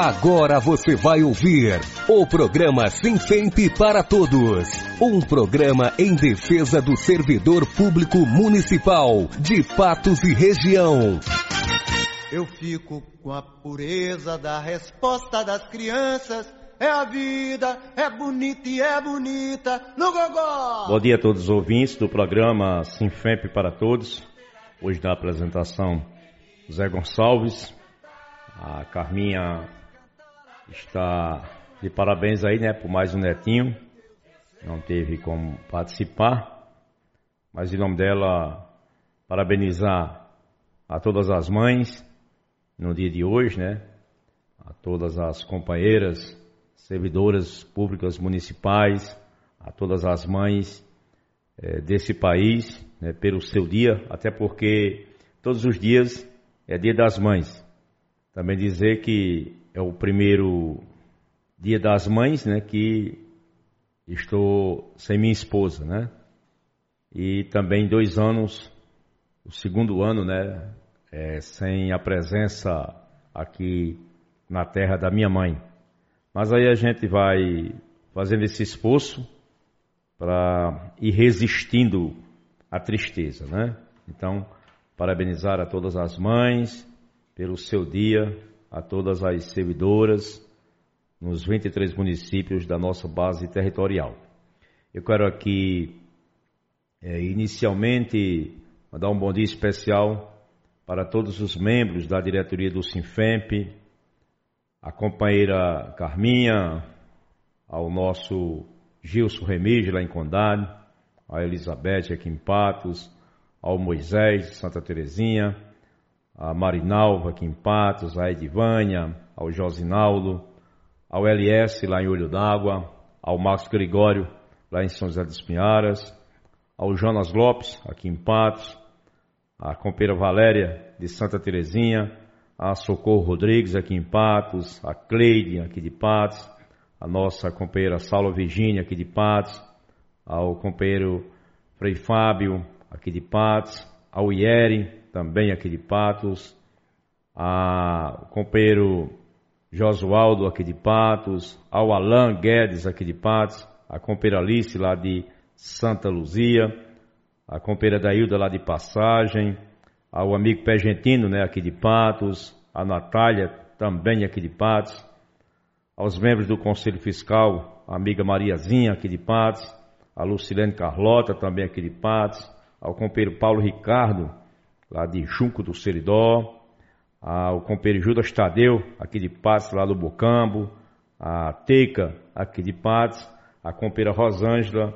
Agora você vai ouvir o programa Sinfemp para Todos. Um programa em defesa do servidor público municipal de Patos e região. Eu fico com a pureza da resposta das crianças. É a vida, é bonita e é bonita no gogó. Bom dia a todos os ouvintes do programa Sinfemp para Todos. Hoje na apresentação Zé Gonçalves. A Carminha está de parabéns aí, né, por mais um netinho. Não teve como participar, mas em nome dela, parabenizar a todas as mães no dia de hoje, né? A todas as companheiras, servidoras públicas municipais, a todas as mães desse país, né, pelo seu dia, até porque todos os dias é Dia das Mães. Também dizer que é o primeiro Dia das Mães, né, que estou sem minha esposa, né? E também 2 anos, o segundo ano, né, sem a presença aqui na terra da minha mãe. Mas aí a gente vai fazendo esse esforço para ir resistindo à tristeza, né? Então, parabenizar a todas as mães pelo seu dia, a todas as servidoras nos 23 municípios da nossa base territorial. Eu quero aqui, inicialmente, mandar um bom dia especial para todos os membros da diretoria do Sinfemp, a companheira Carminha, ao nosso Gilson Remígio lá em Condado, a Elizabeth aqui em Patos, ao Moisés de Santa Terezinha, a Marinalva aqui em Patos, a Edivânia, ao Josinaldo, ao LS lá em Olho d'Água, ao Marcos Gregório lá em São José dos Pinharas, ao Jonas Lopes aqui em Patos, a companheira Valéria de Santa Terezinha, a Socorro Rodrigues aqui em Patos, a Cleide aqui de Patos, a nossa companheira Saula Virgínia aqui de Patos, ao companheiro Frei Fábio aqui de Patos, ao Ieri também aqui de Patos, ao companheiro Josualdo aqui de Patos, ao Alain Guedes aqui de Patos, a companheira Alice lá de Santa Luzia, a companheira Dailda lá de Passagem, ao amigo Pegentino, né, aqui de Patos, a Natália também aqui de Patos, aos membros do Conselho Fiscal, a amiga Mariazinha aqui de Patos, a Lucilene Carlota também aqui de Patos, ao companheiro Paulo Ricardo lá de Junco do Seridó, ao companheiro Judas Tadeu aqui de Patos, lá do Bocambo, a Teica aqui de Patos, a companheira Rosângela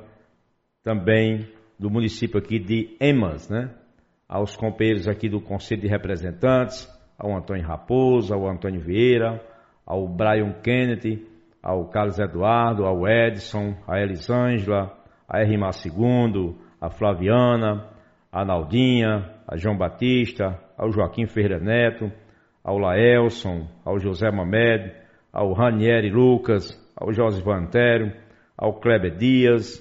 também do município aqui de Emas, né? Aos companheiros aqui do Conselho de Representantes, ao Antônio Raposo, ao Antônio Vieira, ao Brian Kennedy, ao Carlos Eduardo, ao Edson, a Elisângela, a Rimar II, a Flaviana, a Naldinha, a João Batista, ao Joaquim Ferreira Neto, ao Laelson, ao José Mamed, ao Ranieri Lucas, ao Josivan Antero, ao Kleber Dias,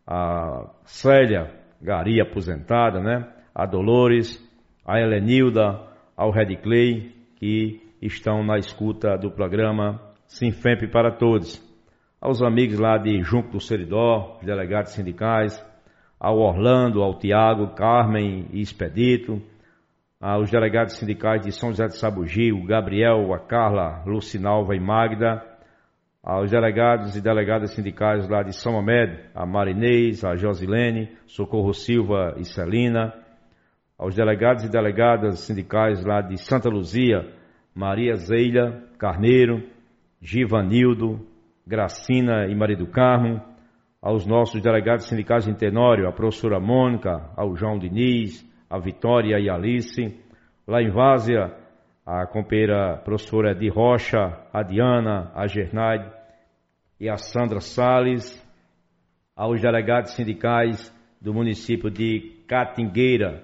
a Célia Gari, aposentada, né? A Dolores, a Helenilda, ao Red Clay, que estão na escuta do programa Sinfemp para Todos. Aos amigos lá de Junco do Seridó, os delegados sindicais, ao Orlando, ao Tiago, Carmen e Expedito, aos delegados sindicais de São José de Sabugi, o Gabriel, a Carla, Lucinalva e Magda, aos delegados e delegadas sindicais lá de São Mamed, a Marinês, a Josilene, Socorro Silva e Celina, aos delegados e delegadas sindicais lá de Santa Luzia, Maria Zeila Carneiro, Givanildo, Gracina e Maria do Carmo, aos nossos delegados sindicais de Tenório, a professora Mônica, ao João Diniz, a Vitória e a Alice, lá em Várzea, a companheira professora de Rocha, a Diana, a Gernaide e a Sandra Salles, aos delegados sindicais do município de Catingueira,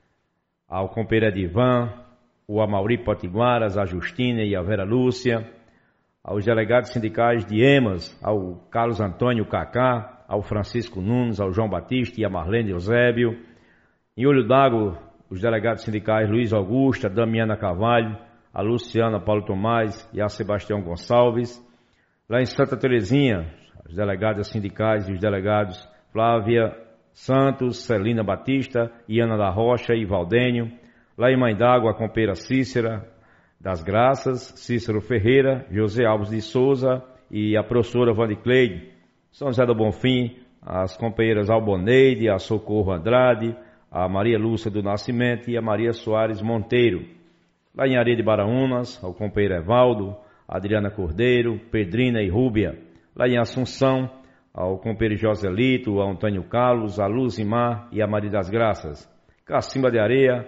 ao companheiro Edivan, o Amauri Potiguaras, a Justina e a Vera Lúcia, aos delegados sindicais de Emas, ao Carlos Antônio Cacá, ao Francisco Nunes, ao João Batista e a Marlene Eusébio. Em Olho d'Água, os delegados sindicais Luiz Augusto, a Damiana Carvalho, a Luciana Paulo Tomás e a Sebastião Gonçalves. Lá em Santa Terezinha, as delegadas sindicais e os delegados Flávia Santos, Celina Batista, Iana da Rocha e Valdênio. Lá em Mãe d'Água, a companheira Cícera das Graças, Cícero Ferreira, José Alves de Souza e a professora Vandicleide. São José do Bonfim, as companheiras Alboneide, a Socorro Andrade, a Maria Lúcia do Nascimento e a Maria Soares Monteiro. Lá em Areia de Baraunas, o companheiro Evaldo, a Adriana Cordeiro, Pedrina e Rúbia. Lá em Assunção, ao companheiro Joselito, ao Antônio Carlos, a Luzimar e a Maria das Graças. Cacimba de Areia,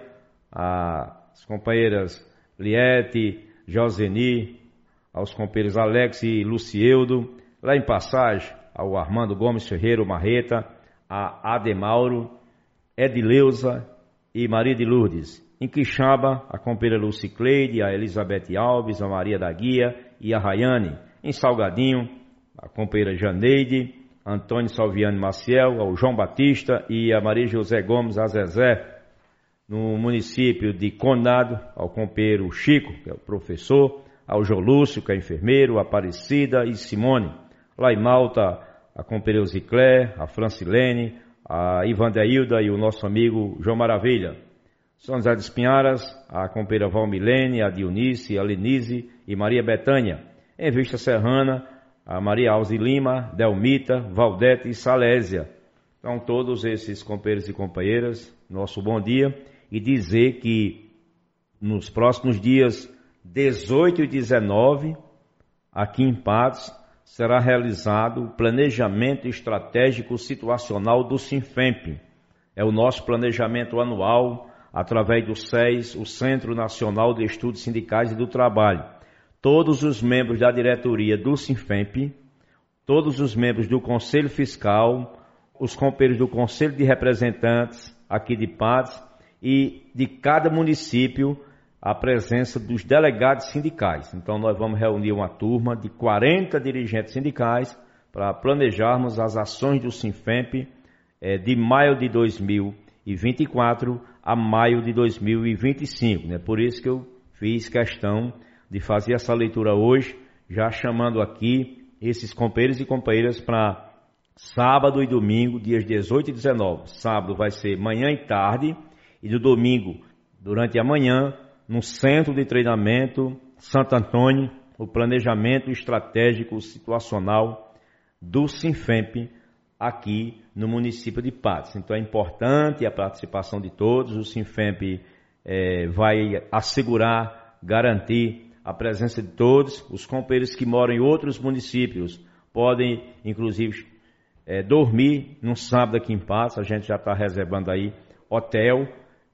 as companheiras Liete, Joseni, aos companheiros Alex e Lucieudo. Lá em Passagem, ao Armando Gomes Ferreira Marreta, a Ademauro, Edileuza e Maria de Lourdes. Em Quixaba, a companheira Lucicleide, a Elizabeth Alves, a Maria da Guia e a Rayane. Em Salgadinho, a companheira Janeide, Antônio Salviano Maciel, ao João Batista e a Maria José Gomes, a Zezé. No município de Conado, ao companheiro Chico, que é o professor, ao João Lúcio, que é enfermeiro, a Aparecida e Simone. Lá em Malta, a companheira Ziclé, a Francilene, a Ivandeilda e o nosso amigo João Maravilha. São José dos Pinharas, a companheira Valmilene, a Dionice, a Lenise e Maria Betânia. Em Vista Serrana, a Maria Alves de Lima, Delmita, Valdete e Salésia. Então, todos esses companheiros e companheiras, nosso bom dia. E dizer que nos próximos dias 18 e 19, aqui em Patos, será realizado o Planejamento Estratégico Situacional do Sinfemp. É o nosso planejamento anual, através do SES, o Centro Nacional de Estudos Sindicais e do Trabalho. Todos os membros da diretoria do Sinfemp, todos os membros do Conselho Fiscal, os companheiros do Conselho de Representantes aqui de Patos, e de cada município a presença dos delegados sindicais. Então nós vamos reunir uma turma de 40 dirigentes sindicais para planejarmos as ações do Sinfemp de maio de 2024 a maio de 2025. Né? Por isso que eu fiz questão de fazer essa leitura hoje, já chamando aqui esses companheiros e companheiras para sábado e domingo, dias 18 e 19. Sábado vai ser manhã e tarde, e no domingo, durante a manhã, no Centro de Treinamento Santo Antônio, o Planejamento Estratégico Situacional do Sinfemp, aqui no município de Patos. Então é importante a participação de todos. O Sinfemp vai assegurar, garantir a presença de todos. Os companheiros que moram em outros municípios podem, inclusive, dormir no sábado aqui em Patos. A gente já está reservando aí hotel.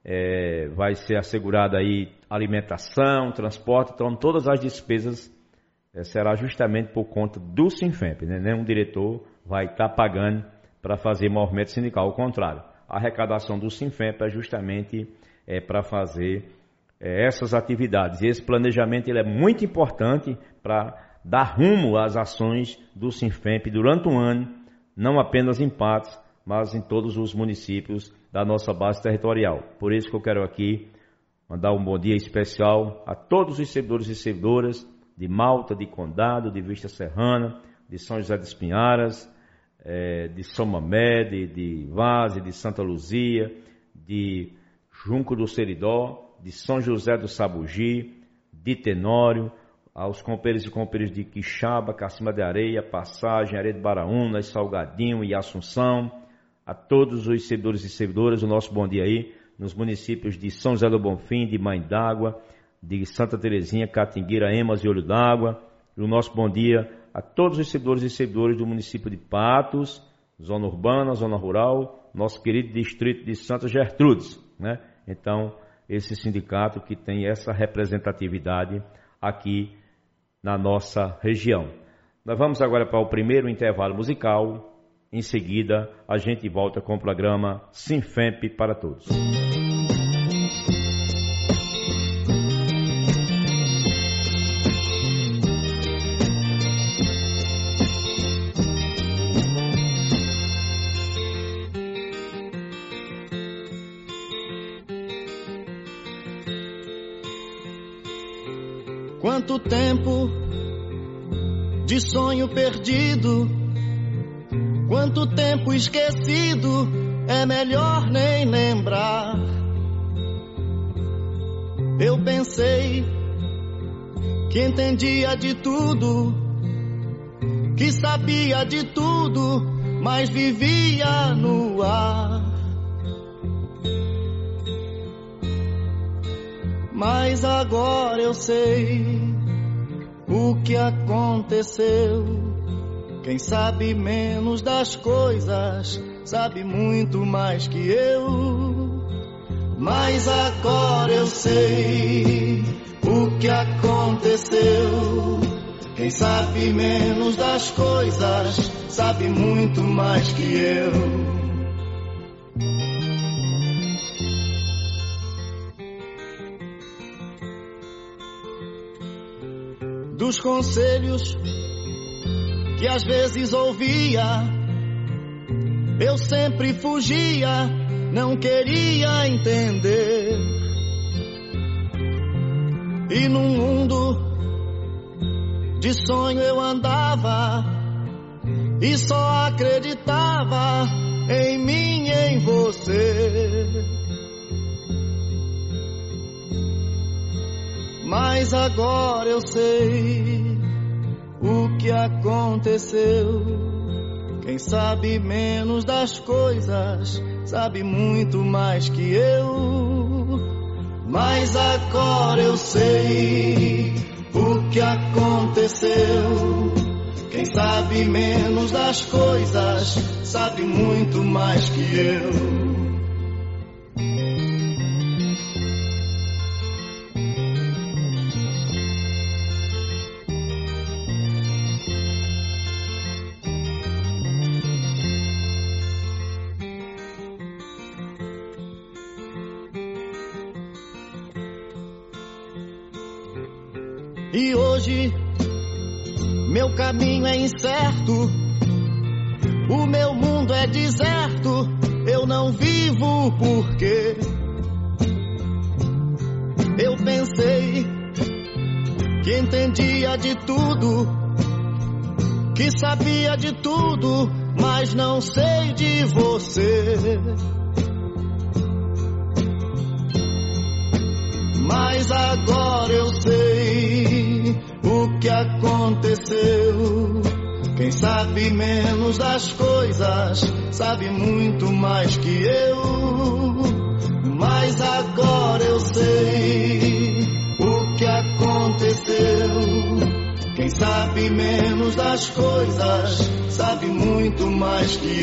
Vai ser assegurada aí alimentação, transporte, então todas as despesas será justamente por conta do Sinfemp, né? Nenhum diretor vai estar pagando para fazer movimento sindical, ao contrário, a arrecadação do Sinfemp é justamente para fazer essas atividades. E esse planejamento ele é muito importante para dar rumo às ações do Sinfemp durante um ano, não apenas em Patos, mas em todos os municípios da nossa base territorial. Por isso que eu quero aqui mandar um bom dia especial a todos os servidores e servidoras de Malta, de Condado, de Vista Serrana, de São José dos Pinharas, de São Mamé, de Vaze, de Santa Luzia, de Junco do Seridó, de São José do Sabugi, de Tenório, aos companheiros e companheiras de Quixaba, Cacimba de Areia, Passagem, Areia de Baraunas, Salgadinho e Assunção, a todos os servidores e servidoras, o nosso bom dia aí, nos municípios de São José do Bonfim, de Mãe d'Água, de Santa Terezinha, Catingueira, Emas e Olho d'Água. E o nosso bom dia a todos os servidores e servidoras do município de Patos, zona urbana, zona rural, nosso querido distrito de Santa Gertrudes, né? Então, esse sindicato que tem essa representatividade aqui na nossa região. Nós vamos agora para o primeiro intervalo musical. Em seguida, a gente volta com o programa Sinfemp para Todos. Quanto tempo de sonho perdido, quanto tempo esquecido, é melhor nem lembrar. Eu pensei que entendia de tudo, que sabia de tudo, mas vivia no ar. Mas agora eu sei o que aconteceu. Quem sabe menos das coisas sabe muito mais que eu. Mas agora eu sei o que aconteceu. Quem sabe menos das coisas sabe muito mais que eu. Dos conselhos que às vezes ouvia, eu sempre fugia, não queria entender. E num mundo de sonho eu andava e só acreditava em mim e em você. Mas agora eu sei o que aconteceu. Quem sabe menos das coisas sabe muito mais que eu. Mas agora eu sei o que aconteceu. Quem sabe menos das coisas sabe muito mais que eu. E hoje meu caminho é incerto, o meu mundo é deserto, eu não vivo porque eu pensei que entendia de tudo, que sabia de tudo, mas não sei de você. Mas agora eu sei o que aconteceu. Quem sabe menos das coisas sabe muito mais que eu. Mas agora eu sei o que aconteceu. Quem sabe menos das coisas sabe muito mais que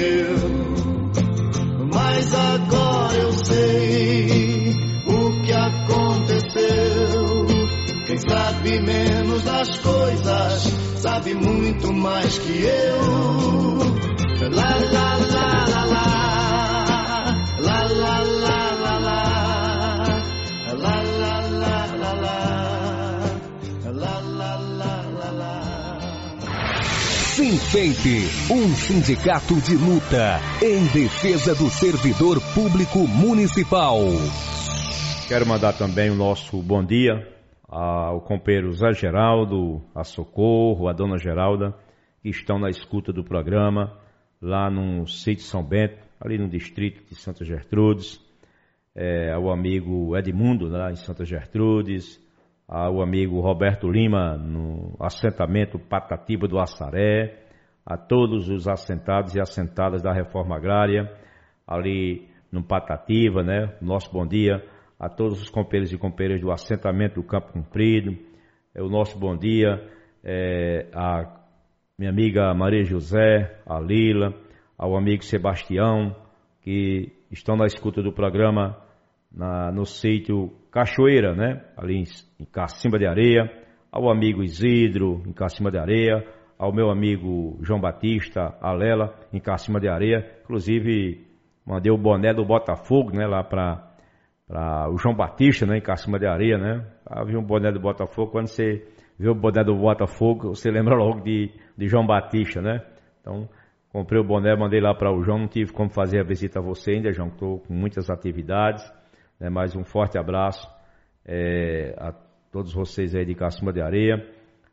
eu. Mas agora eu sei o que aconteceu. Quem sabe menos das coisas sabe muito mais que eu. La la la la la, la la la la la, la la la la la, la la la la. Sinfemp, um sindicato de luta em defesa do servidor público municipal. Quero mandar também o nosso bom dia ao companheiro Zé Geraldo, a Socorro, a dona Geralda, que estão na escuta do programa, lá no sítio São Bento, ali no distrito de Santa Gertrudes, ao amigo Edmundo, lá em Santa Gertrudes, ao amigo Roberto Lima, no assentamento Patatiba do Assaré, a todos os assentados e assentadas da Reforma Agrária, ali no Patatiba, né? Nosso bom dia a todos os companheiros e companheiras do assentamento do Campo Comprido. O nosso bom dia a minha amiga Maria José, a Lila, ao amigo Sebastião, que estão na escuta do programa no sítio Cachoeira, né? Ali em Cacimba de Areia, ao amigo Isidro, em Cacimba de Areia, ao meu amigo João Batista, a Lela, em Cacimba de Areia. Inclusive, mandei o boné do Botafogo, né? Lá para o João Batista, né, em Cacimba de Areia, né? Havia um boné do Botafogo. Quando você vê o boné do Botafogo, você lembra logo de João Batista, né? Então, comprei o boné, mandei lá para o João. Não tive como fazer a visita a você ainda, João. Estou com muitas atividades, né? Mais um forte abraço a todos vocês aí de Cacimba de Areia,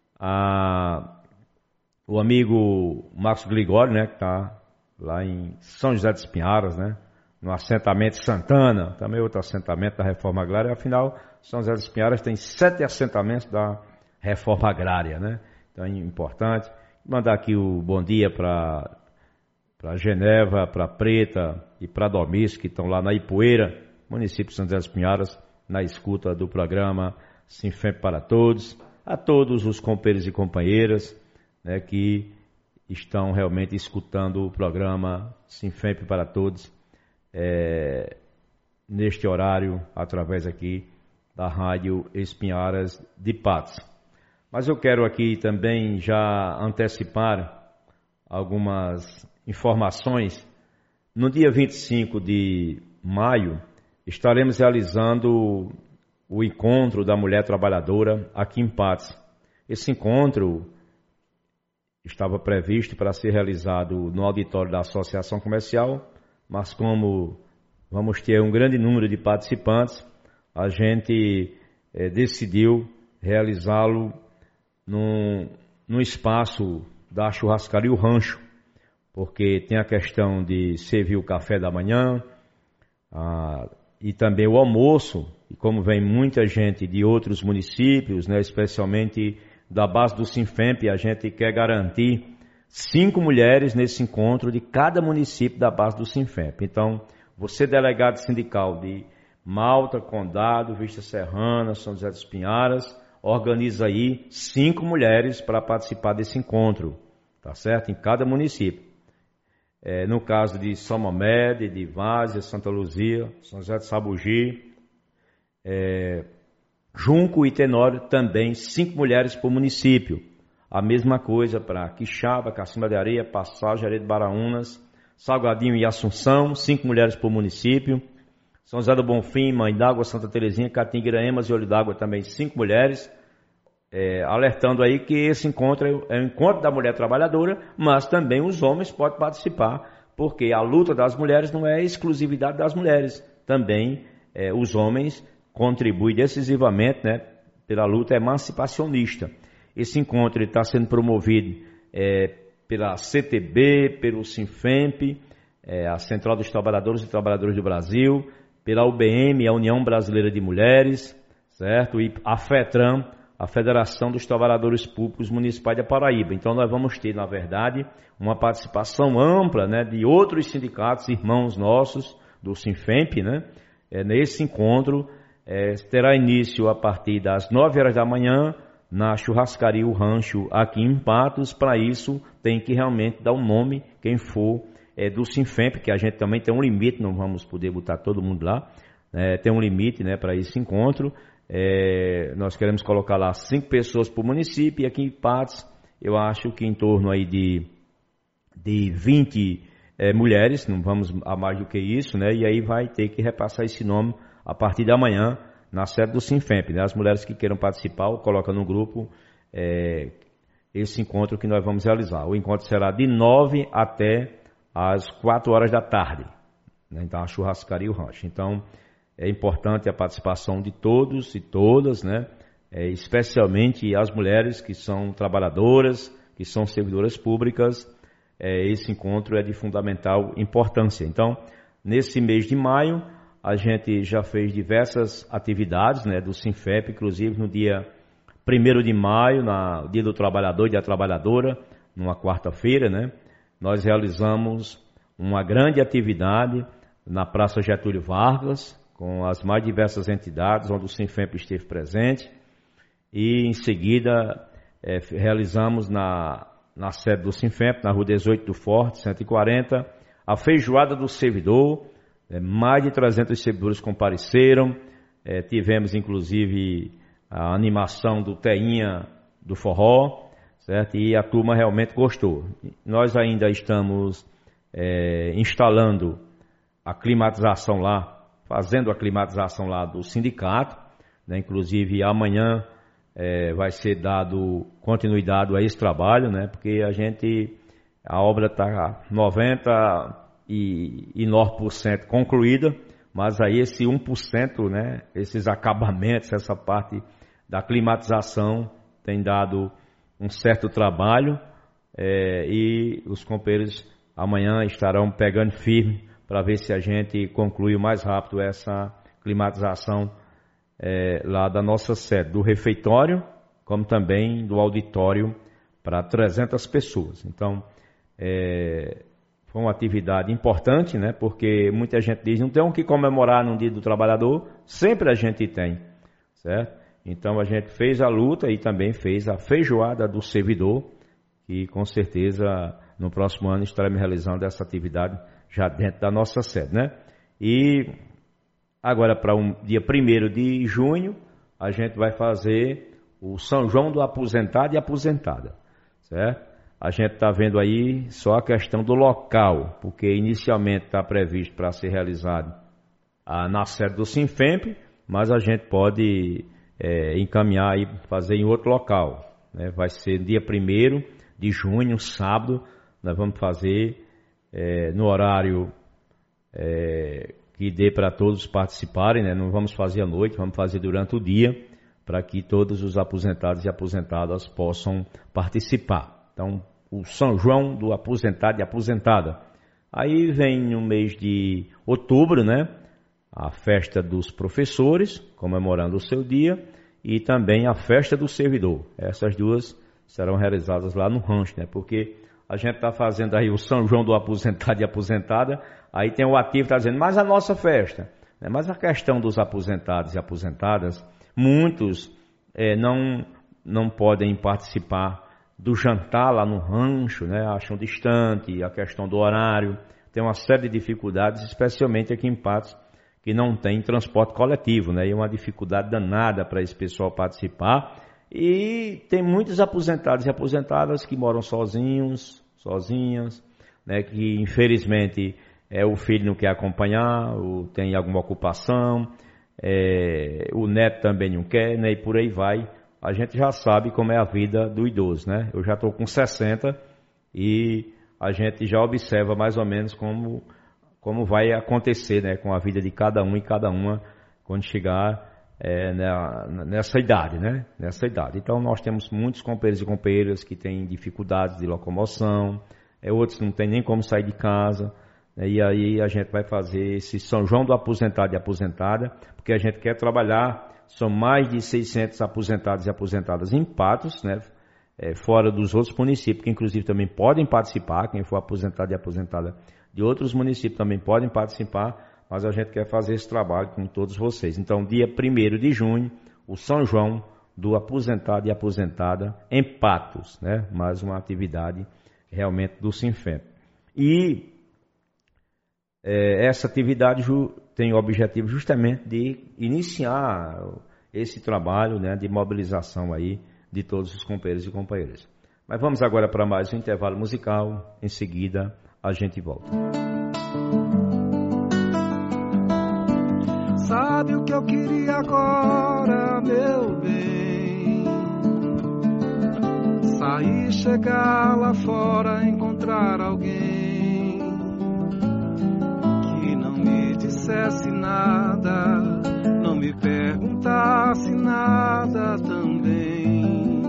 o amigo Marcos Gligório, né, que está lá em São José dos Pinharas, né, no assentamento Santana, também outro assentamento da Reforma Agrária. Afinal, São José dos Pinharas tem 7 assentamentos da Reforma Agrária, né, então é importante. Mandar aqui o bom dia para Geneva, para Preta e para Domício, que estão lá na Ipueira, município de São José dos Pinharas, na escuta do programa Sinfemp para Todos, a todos os companheiros e companheiras, né, que estão realmente escutando o programa Sinfemp para Todos neste horário, através aqui da Rádio Espinharas de Patos. Mas eu quero aqui também já antecipar algumas informações. No dia 25 de maio, estaremos realizando o encontro da mulher trabalhadora aqui em Patos. Esse encontro estava previsto para ser realizado no auditório da Associação Comercial, mas como vamos ter um grande número de participantes, a gente decidiu realizá-lo num espaço da churrascaria O Rancho, porque tem a questão de servir o café da manhã e também o almoço, e como vem muita gente de outros municípios, né, especialmente da base do Sinfemp, a gente quer garantir 5 mulheres nesse encontro de cada município da base do Sinfemp. Então, você delegado sindical de Malta, Condado, Vista Serrana, São José dos Pinharas, organiza aí 5 mulheres para participar desse encontro, tá certo? Em cada município. No caso de São Mamede, de Várzea, Santa Luzia, São José de Sabugi, Junco e Tenório, também 5 mulheres por município. A mesma coisa para Quixaba, Cacimba de Areia, Passagem, Areia de Baraunas, Salgadinho e Assunção, 5 mulheres por município. São José do Bonfim, Mãe d'Água, Santa Terezinha, Catinguira, Emas e Olho d'Água, também 5 mulheres. Alertando aí que esse encontro é um encontro da mulher trabalhadora, mas também os homens podem participar, porque a luta das mulheres não é exclusividade das mulheres. Também os homens contribui decisivamente, né, pela luta emancipacionista. Esse encontro está sendo promovido pela CTB, pelo Sinfemp, a Central dos Trabalhadores e Trabalhadoras do Brasil, pela UBM, a União Brasileira de Mulheres, certo? E a FETRAM, a Federação dos Trabalhadores Públicos Municipais da Paraíba. Então nós vamos ter, na verdade, uma participação ampla, né, de outros sindicatos, irmãos nossos do Sinfemp, né? Nesse encontro terá início a partir das 9 horas da manhã na churrascaria O Rancho aqui em Patos. Para isso tem que realmente dar um nome, quem for do Sinfemp, que a gente também tem um limite, não vamos poder botar todo mundo lá, tem um limite, né, para esse encontro. Nós queremos colocar lá 5 pessoas por município, e aqui em Patos eu acho que em torno aí de 20 mulheres, não vamos a mais do que isso, né? E aí vai ter que repassar esse nome a partir da manhã na sede do Sinfemp, né? As mulheres que queiram participar, coloca no grupo esse encontro que nós vamos realizar. O encontro será de 9 até às 4 horas da tarde, né? Então a churrascaria O Rancho. Então é importante a participação de todos e todas, né? Especialmente as mulheres que são trabalhadoras, que são servidoras públicas. Esse encontro é de fundamental importância. Então, nesse mês de maio, a gente já fez diversas atividades, né, do Sinfemp, inclusive no dia 1º de maio, no Dia do Trabalhador e da Trabalhadora, numa quarta-feira, né, nós realizamos uma grande atividade na Praça Getúlio Vargas, com as mais diversas entidades, onde o Sinfemp esteve presente, e em seguida realizamos na sede do Sinfemp, na Rua 18 do Forte, 140, a Feijoada do Servidor. Mais de 300 servidores compareceram. Tivemos inclusive a animação do Teinha do Forró, certo? E a turma realmente gostou. Nós ainda estamos instalando a climatização lá, fazendo a climatização lá do sindicato, né? Inclusive amanhã vai ser dado continuidade a esse trabalho, né? Porque a obra está 99% concluída, mas aí esse 1%, né? Esses acabamentos, essa parte da climatização tem dado um certo trabalho e os companheiros amanhã estarão pegando firme para ver se a gente conclui o mais rápido essa climatização lá da nossa sede, do refeitório, como também do auditório para 300 pessoas. Então, foi uma atividade importante, né? Porque muita gente diz, não tem o que comemorar no Dia do Trabalhador, sempre a gente tem, certo? Então a gente fez a luta e também fez a feijoada do servidor, que com certeza no próximo ano estaremos realizando essa atividade já dentro da nossa sede, né? E agora para dia 1º de junho, a gente vai fazer o São João do Aposentado e Aposentada, certo? A gente está vendo aí só a questão do local, porque inicialmente está previsto para ser realizado na sede do Sinfemp, mas a gente pode encaminhar e fazer em outro local, né? Vai ser dia 1º de junho, sábado, nós vamos fazer no horário que dê para todos participarem, né? Não vamos fazer à noite, vamos fazer durante o dia, para que todos os aposentados e aposentadas possam participar. Então, o São João do Aposentado e Aposentada. Aí vem no mês de outubro, né? A festa dos professores, comemorando o seu dia, e também a festa do servidor. Essas duas serão realizadas lá no rancho, né? Porque a gente está fazendo aí o São João do Aposentado e Aposentada, aí tem o ativo que está dizendo, mas a nossa festa, né? Mas a questão dos aposentados e aposentadas, muitos não podem participar do jantar lá no rancho, né? Acham distante, a questão do horário, tem uma série de dificuldades, especialmente aqui em Patos, que não tem transporte coletivo, né? E é uma dificuldade danada para esse pessoal participar. E tem muitos aposentados e aposentadas que moram sozinhos, sozinhas, né? Que infelizmente o filho não quer acompanhar, ou tem alguma ocupação, o neto também não quer, né? E por aí vai. A gente já sabe como é a vida do idoso, né? Eu já estou com 60 e a gente já observa mais ou menos como vai acontecer, né? Com a vida de cada um e cada uma quando chegar nessa idade, né? Nessa idade. Então nós temos muitos companheiros e companheiras que têm dificuldades de locomoção, outros não têm nem como sair de casa, né? E aí a gente vai fazer esse São João do Aposentado e Aposentada, porque a gente quer trabalhar. São mais de 600 aposentados e aposentadas em Patos, né? Fora dos outros municípios, que inclusive também podem participar. Quem for aposentado e aposentada de outros municípios também podem participar, mas a gente quer fazer esse trabalho com todos vocês. Então, dia 1º de junho, o São João do Aposentado e Aposentada em Patos, né? Mais uma atividade realmente do Sinfemp. E essa atividade tem o objetivo justamente de iniciar esse trabalho, né, de mobilização aí de todos os companheiros e companheiras. Mas vamos agora para mais um intervalo musical, em seguida a gente volta. Sabe o que eu queria agora, meu bem? Sair, chegar lá fora, encontrar alguém que não me dissesse nada, não me perguntasse nada também,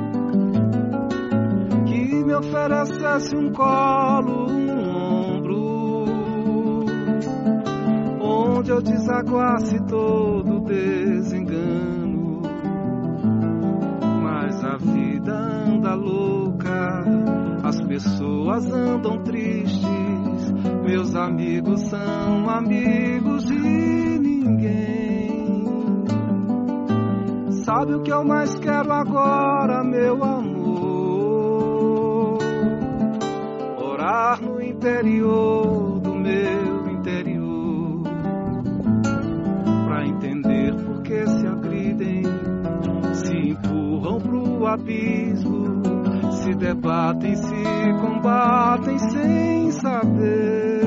que me oferecesse um colo, um ombro, onde eu desaguasse todo desengano. Mas a vida anda louca, as pessoas andam tristes, meus amigos são amigos de ninguém. Sabe o que eu mais quero agora, meu amor? Orar no interior do meu interior, pra entender por que se agridem, se empurram pro abismo, se debatem, se combatem sem saber.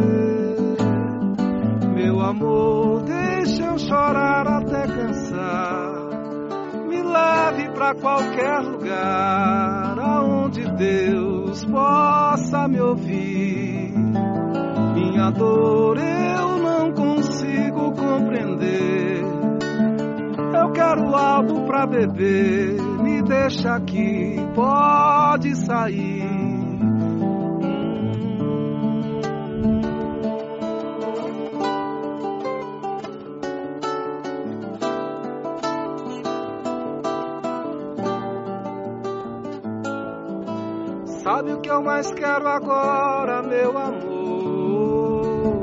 Meu amor, deixa eu chorar até cansar, me leve pra qualquer lugar aonde Deus possa me ouvir. Minha dor eu não consigo compreender, Eu quero algo pra beber, me deixa aqui, pode sair. Sabe o que eu mais quero agora, meu amor?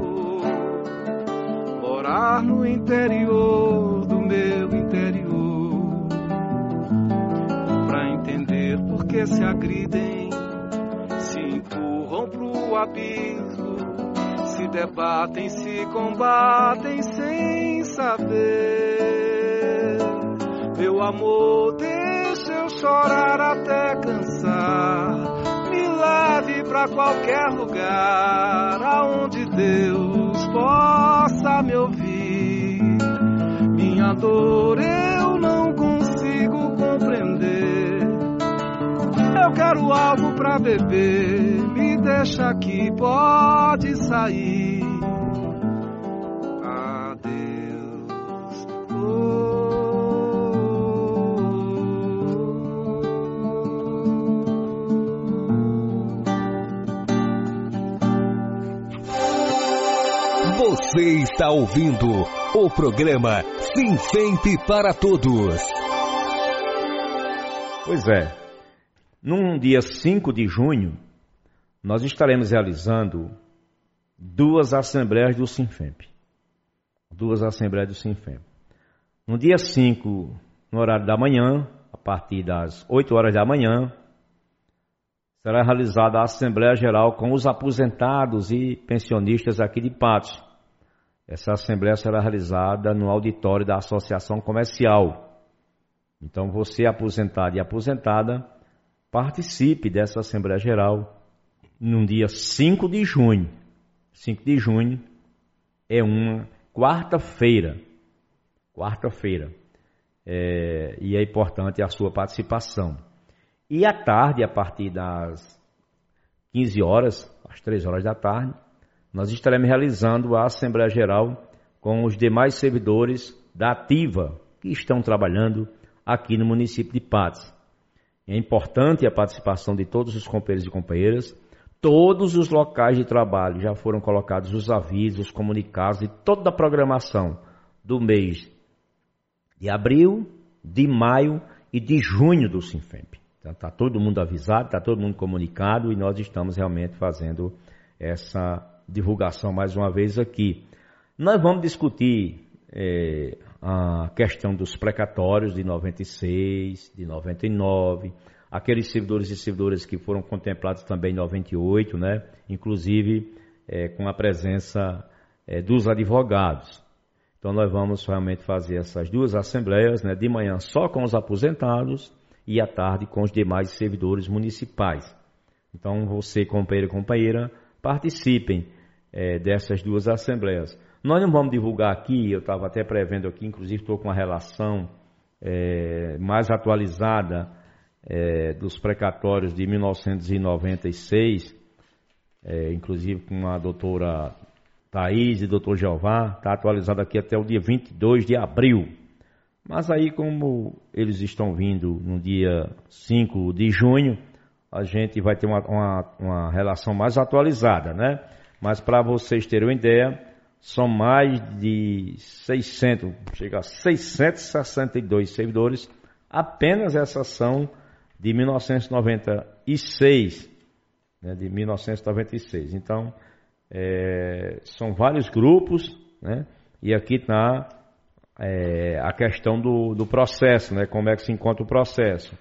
Morar no interior do meu interior, pra entender por que se agridem, se empurram pro abismo, se debatem, se combatem sem saber. Meu amor, deixa eu chorar até cansar. Me leve pra qualquer lugar, aonde Deus possa me ouvir. Minha dor eu não consigo compreender. Eu quero algo pra beber, me deixa aqui, pode sair. Adeus. Você está ouvindo o programa Sinfemp para Todos. Pois é, num dia 5 de junho, nós estaremos realizando 2 assembleias do Sinfemp. 2 assembleias do Sinfemp. No dia 5, no horário da manhã, a partir das 8 horas da manhã, será realizada a Assembleia Geral com os aposentados e pensionistas aqui de Patos. Essa assembleia será realizada no auditório da Associação Comercial. Então você, aposentado e aposentada, participe dessa Assembleia Geral no dia 5 de junho. 5 de junho é uma quarta-feira. E é importante a sua participação. E à tarde, a partir das 15 horas, às 3 horas da tarde, nós estaremos realizando a Assembleia Geral com os demais servidores da Ativa que estão trabalhando aqui no município de Patos. É importante a participação de todos os companheiros e companheiras. Todos os locais de trabalho já foram colocados os avisos, os comunicados e toda a programação do mês de abril, de maio e de junho do Sinfemp. Então, está todo mundo avisado, está todo mundo comunicado e nós estamos realmente fazendo essa divulgação mais uma vez aqui. Nós vamos discutir a questão dos precatórios de 96, de 99, aqueles servidores e servidoras que foram contemplados também em 98, né? Inclusive com a presença dos advogados. Então nós vamos realmente fazer essas 2 assembleias, né? De manhã só com os aposentados e à tarde com os demais servidores municipais. Então você, companheiro e companheira, participem dessas 2 assembleias. Nós não vamos divulgar aqui, eu estava até prevendo aqui, inclusive estou com uma relação mais atualizada dos precatórios de 1996, inclusive com a doutora Thaís e doutor Jeová, está atualizado aqui até o dia 22 de abril. Mas aí, como eles estão vindo no dia 5 de junho, a gente vai ter uma relação mais atualizada, né? Mas para vocês terem uma ideia, são mais de 600, chega a 662 servidores, apenas essa ação de 1996, né? De 1996. Então, são vários grupos, né? E aqui está a questão do processo, né? Como é que se encontra o processo.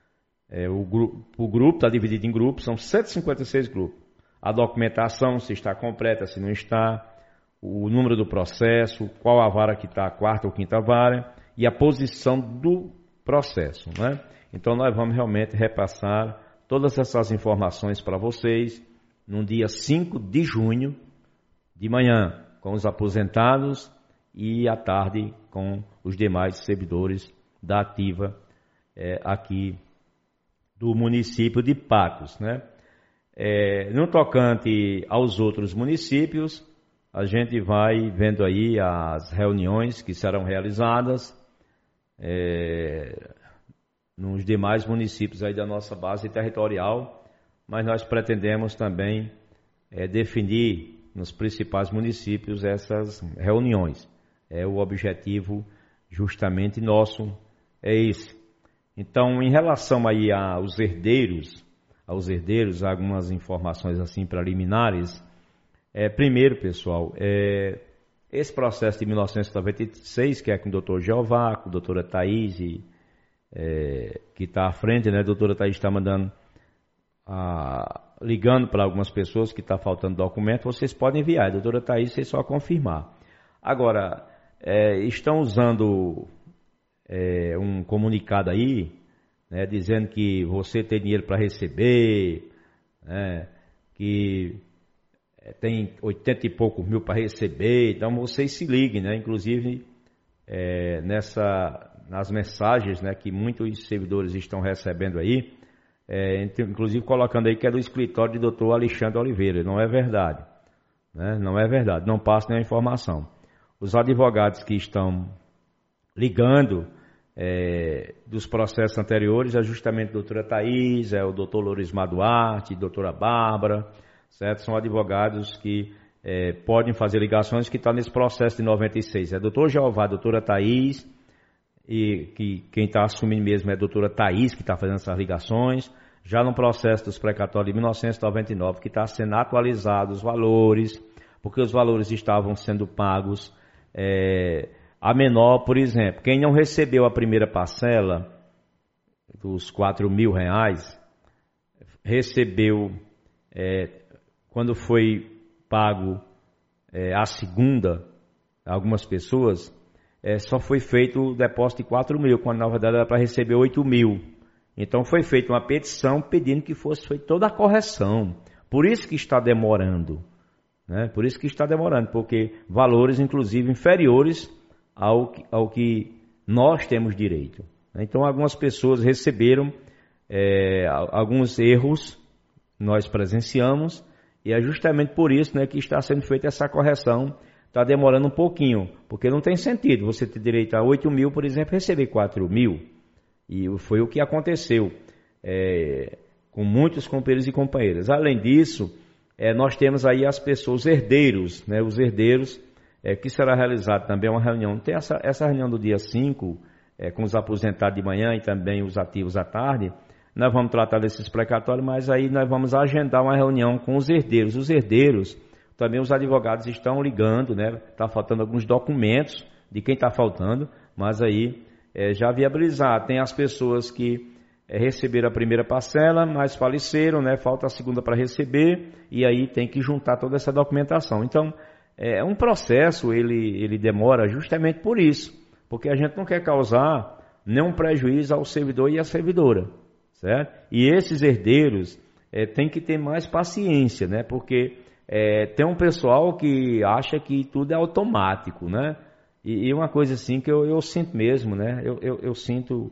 O grupo está dividido em grupos, são 156 grupos. A documentação, se está completa, se não está, o número do processo, qual a vara que está, a 4ª ou 5ª vara, e a posição do processo, né? Então nós vamos realmente repassar todas essas informações para vocês no dia 5 de junho, de manhã, com os aposentados e à tarde com os demais servidores da Ativa aqui do município de Patos, né? No tocante aos outros municípios, a gente vai vendo aí as reuniões que serão realizadas nos demais municípios aí da nossa base territorial, mas nós pretendemos também definir nos principais municípios essas reuniões. O objetivo justamente nosso é esse. Então, em relação aí aos herdeiros, algumas informações assim preliminares. Primeiro, pessoal, esse processo de 1996, que é com o doutor Jeová, com a doutora Thaís, que está à frente, né? A doutora Thaís está mandando, ligando para algumas pessoas que está faltando documento, vocês podem enviar. A doutora Thaís, vocês só confirmar. Agora, estão usando um comunicado aí, né, dizendo que você tem dinheiro para receber, né, que tem 80 e poucos mil para receber, então vocês se liguem, né, inclusive nas mensagens, né, que muitos servidores estão recebendo aí, inclusive colocando aí que é do escritório de doutor Alexandre Oliveira. Não é verdade, né, não é verdade, não passa nenhuma informação. Os advogados que estão ligando dos processos anteriores é justamente a doutora Thaís, o doutor Lorismar Duarte, a doutora Bárbara, certo? São advogados que podem fazer ligações que estão nesse processo de 96. É doutor Jeová, a doutora Thaís, e quem está assumindo mesmo é a doutora Thaís, que está fazendo essas ligações, já no processo dos precatórios de 1999, que está sendo atualizados os valores, porque os valores estavam sendo pagos a menor, por exemplo. Quem não recebeu a primeira parcela dos R$4.000, recebeu, quando foi pago a segunda, algumas pessoas, só foi feito o depósito de R$4.000, quando na verdade era para receber R$8.000. Então foi feita uma petição pedindo que fosse feita toda a correção. Por isso que está demorando, né? Por isso que está demorando, porque valores inclusive inferiores ao que nós temos direito. Então algumas pessoas receberam alguns erros, nós presenciamos, e é justamente por isso, né, que está sendo feita essa correção. Está demorando um pouquinho, porque não tem sentido você ter direito a 8.000, por exemplo, receber 4.000. E foi o que aconteceu com muitos companheiros e companheiras. Além disso, nós temos aí as pessoas, herdeiros, né, os herdeiros, que será realizada também uma reunião. Tem essa reunião do dia 5, com os aposentados de manhã e também os ativos à tarde. Nós vamos tratar desses precatórios, mas aí nós vamos agendar uma reunião com os herdeiros. Os herdeiros, também os advogados estão ligando, né? Está faltando alguns documentos de quem está faltando, mas aí já viabilizar. Tem as pessoas que receberam a primeira parcela, mas faleceram, né? Falta a segunda para receber, e aí tem que juntar toda essa documentação. Então, um processo, ele demora justamente por isso, porque a gente não quer causar nenhum prejuízo ao servidor e à servidora, certo? E esses herdeiros têm que ter mais paciência, né? Porque tem um pessoal que acha que tudo é automático, né? E uma coisa assim que eu sinto mesmo, né? Eu sinto...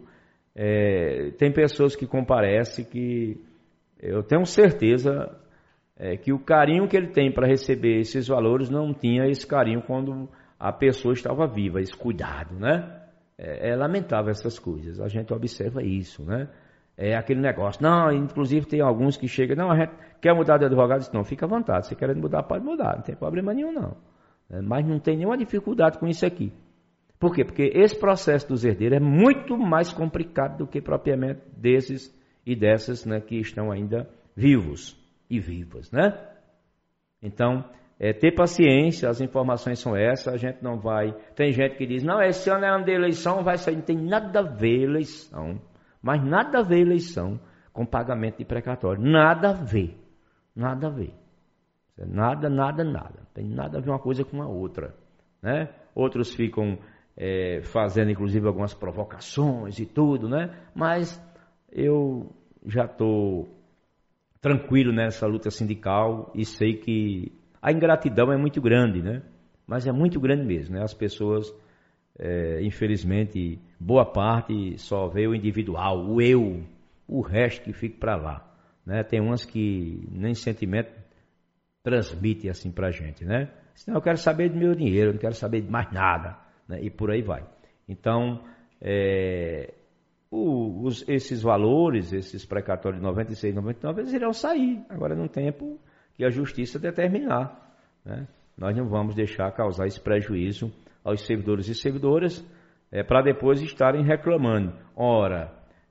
tem pessoas que comparecem que eu tenho certeza que o carinho que ele tem para receber esses valores não tinha esse carinho quando a pessoa estava viva, esse cuidado, né? É lamentável essas coisas, a gente observa isso, né? Aquele negócio, não, inclusive tem alguns que chegam, não, a gente quer mudar de advogado, não, fica à vontade, se quer mudar, pode mudar, não tem problema nenhum não, mas não tem nenhuma dificuldade com isso aqui. Por quê? Porque esse processo dos herdeiros é muito mais complicado do que propriamente desses e dessas, né, que estão ainda vivos e vivas, né? Então, ter paciência, as informações são essas, a gente não vai... Tem gente que diz, não, esse ano é ano de eleição, vai sair, não tem nada a ver eleição, mas nada a ver eleição com pagamento de precatório, nada a ver, nada a ver. Nada, nada, nada, não tem nada a ver uma coisa com a outra, né? Outros ficam... fazendo inclusive algumas provocações e tudo, né? Mas eu já estou tranquilo nessa luta sindical e sei que a ingratidão é muito grande, né? Mas é muito grande mesmo, né? As pessoas, infelizmente, boa parte só vê o individual, o eu, o resto que fica para lá, né? Tem umas que nem sentimento transmite assim pra gente, né? Senão eu quero saber do meu dinheiro, eu não quero saber de mais nada. E por aí vai. Então, esses valores, esses precatórios de 96 e 99, eles irão sair agora no tempo que a justiça determinar, né? Nós não vamos deixar causar esse prejuízo aos servidores e servidoras para depois estarem reclamando. Ora,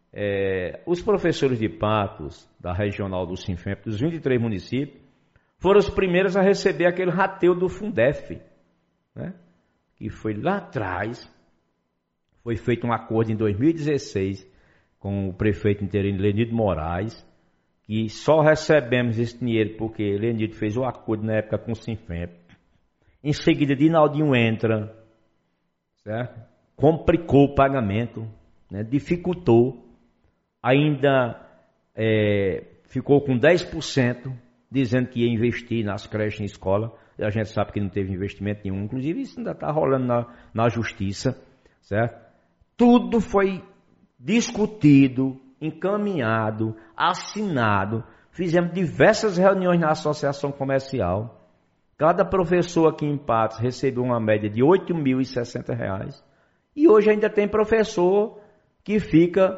os professores de Patos, da regional do Sinfemp, dos 23 municípios, foram os primeiros a receber aquele rateio do Fundef, né? Que foi lá atrás. Foi feito um acordo em 2016 com o prefeito interino Lenido Moraes, que só recebemos esse dinheiro porque Lenido fez o acordo na época com o Sinfemp. Em seguida, Dinaldinho entra, certo? Complicou o pagamento, né? Dificultou, ainda ficou com 10%, dizendo que ia investir nas creches em escola. A gente sabe que não teve investimento nenhum, inclusive isso ainda está rolando na justiça, certo? Tudo foi discutido, encaminhado, assinado. Fizemos diversas reuniões na associação comercial. Cada professor aqui em Patos recebeu uma média de R$ 8.060. E hoje ainda tem professor que fica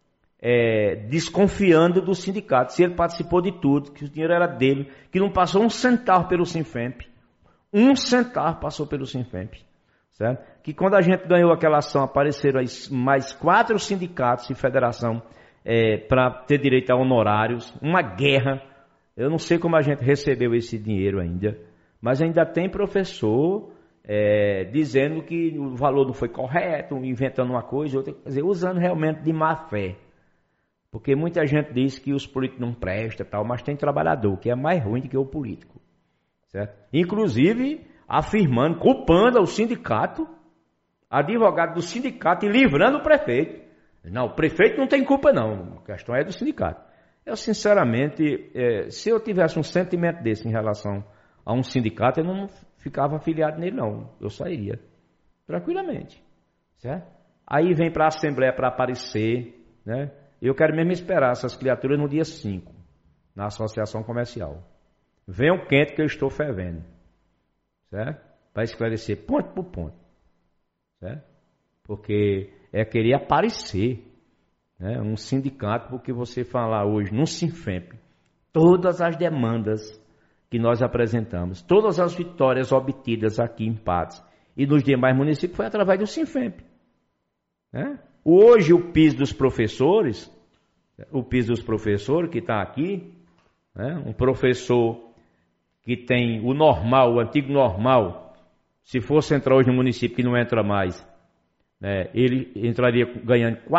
desconfiando do sindicato. Se ele participou de tudo, que o dinheiro era dele, que não passou um centavo pelo Sinfemp. Um centavo passou pelo Sinfemp. Certo? Que quando a gente ganhou aquela ação, apareceram mais 4 sindicatos e federação para ter direito a honorários. Uma guerra. Eu não sei como a gente recebeu esse dinheiro ainda. Mas ainda tem professor dizendo que o valor não foi correto, inventando uma coisa, outra, quer dizer, usando realmente de má fé. Porque muita gente diz que os políticos não prestam, tal, mas tem trabalhador, que é mais ruim do que o político. Certo? Inclusive, afirmando, culpando o sindicato, advogado do sindicato e livrando o prefeito. Não, o prefeito não tem culpa não, a questão é do sindicato. Eu, sinceramente, se eu tivesse um sentimento desse em relação a um sindicato, eu não ficava afiliado nele não, eu sairia, tranquilamente. Certo? Aí vem para a Assembleia para aparecer, né? Eu quero mesmo esperar essas criaturas no dia 5, na Associação Comercial. Venham quente que eu estou fervendo. Certo? Para esclarecer ponto por ponto. Certo? Porque é querer aparecer, né? Um sindicato, porque você falar hoje no Sinfemp, todas as demandas que nós apresentamos, todas as vitórias obtidas aqui em Patos e nos demais municípios foi através do Sinfemp. Né? Hoje o piso dos professores que está aqui, né? Um professor que tem o normal, o antigo normal, se fosse entrar hoje no município, que não entra mais, né? Ele entraria ganhando R$